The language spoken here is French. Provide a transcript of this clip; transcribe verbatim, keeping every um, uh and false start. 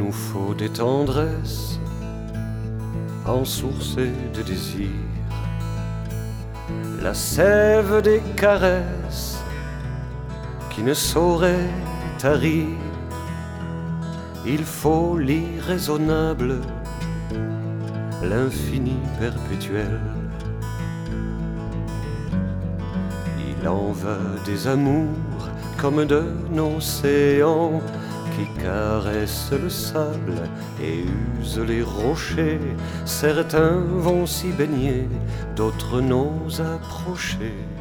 nous faut des tendresses ensourcées de désir, la sève des caresses qui ne saurait tarir. Il faut l'irraisonnable, l'infini perpétuel. Il en va des amours comme d'un océan qui caresse le sable et use les rochers. Certains vont s'y baigner, d'autres n'osent approcher.